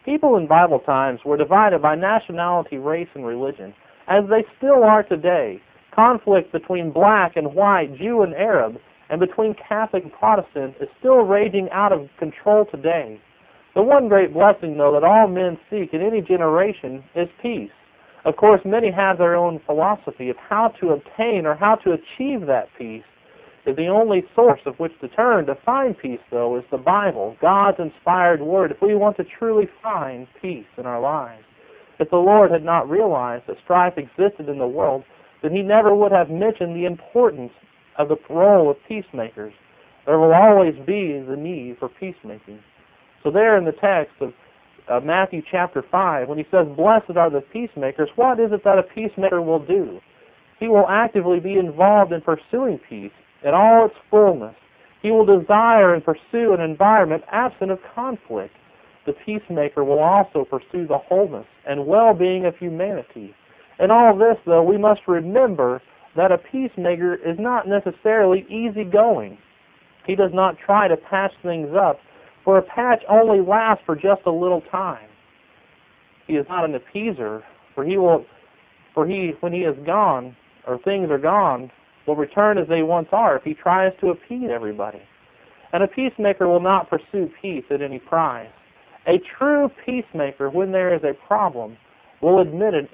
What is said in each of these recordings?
People in Bible times were divided by nationality, race, and religion, as they still are today. Conflict between black and white, Jew and Arab, and between Catholic and Protestant is still raging out of control today. The one great blessing, though, that all men seek in any generation is peace. Of course, many have their own philosophy of how to obtain or how to achieve that peace. The only source of which to turn to find peace, though, is the Bible, God's inspired Word, if we want to truly find peace in our lives. If the Lord had not realized that strife existed in the world, then He never would have mentioned the importance of the role of peacemakers. There will always be the need for peacemaking. So there in the text of Matthew chapter 5, when He says, "Blessed are the peacemakers," what is it that a peacemaker will do? He will actively be involved in pursuing peace in all its fullness. He will desire and pursue an environment absent of conflict. The peacemaker will also pursue the wholeness and well-being of humanity. In all this, though, we must remember that a peacemaker is not necessarily easygoing. He does not try to patch things up, for a patch only lasts for just a little time. He is not an appeaser, for when he is gone, or things are gone, will return as they once are if he tries to appease everybody. And a peacemaker will not pursue peace at any price. A true peacemaker, when there is a problem, will admit it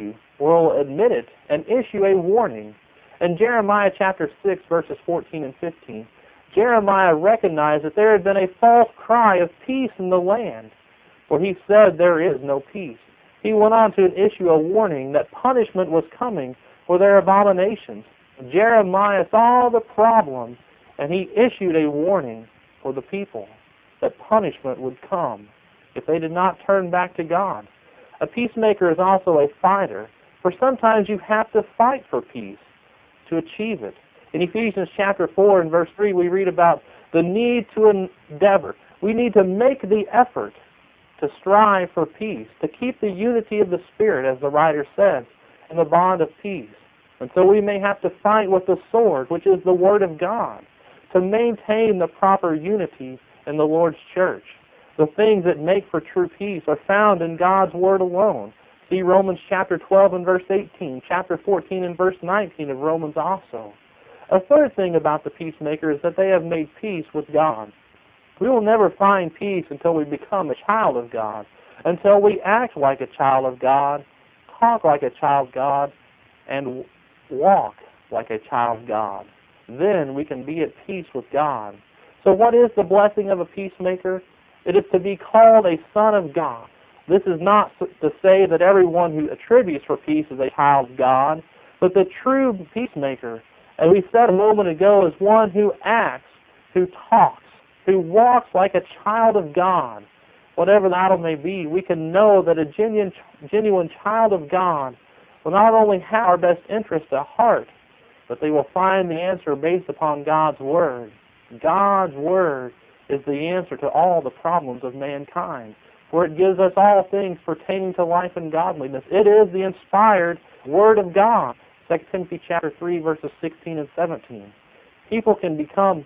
and issue a warning. In Jeremiah chapter 6, verses 14 and 15, Jeremiah recognized that there had been a false cry of peace in the land, for he said there is no peace. He went on to issue a warning that punishment was coming for their abominations. Jeremiah saw the problem, and he issued a warning for the people that punishment would come if they did not turn back to God. A peacemaker is also a fighter, for sometimes you have to fight for peace to achieve it. In Ephesians chapter 4 and verse 3, we read about the need to endeavor. We need to make the effort to strive for peace, to keep the unity of the Spirit, as the writer says, in the bond of peace. And so we may have to fight with the sword, which is the Word of God, to maintain the proper unity in the Lord's church. The things that make for true peace are found in God's Word alone. See Romans chapter 12 and verse 18, chapter 14 and verse 19 of Romans also. A third thing about the peacemaker is that they have made peace with God. We will never find peace until we become a child of God, until we act like a child of God, talk like a child of God, and walk like a child of God. Then we can be at peace with God. So what is the blessing of a peacemaker? It is to be called a son of God. This is not to say that everyone who attributes for peace is a child of God, but the true peacemaker, as we said a moment ago, is one who acts, who talks, who walks like a child of God. Whatever the idol may be, we can know that a genuine child of God will not only have our best interest at heart, but they will find the answer based upon God's Word. God's Word is the answer to all the problems of mankind, for it gives us all things pertaining to life and godliness. It is the inspired Word of God. 2 Timothy chapter 3, verses 16 and 17. Peace can become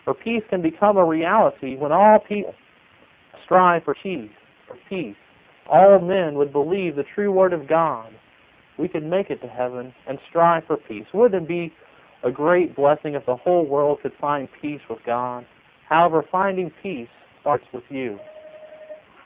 a reality when all people strive for peace. All men would believe the true Word of God. We could make it to heaven and strive for peace. Wouldn't it be a great blessing if the whole world could find peace with God? However, finding peace starts with you.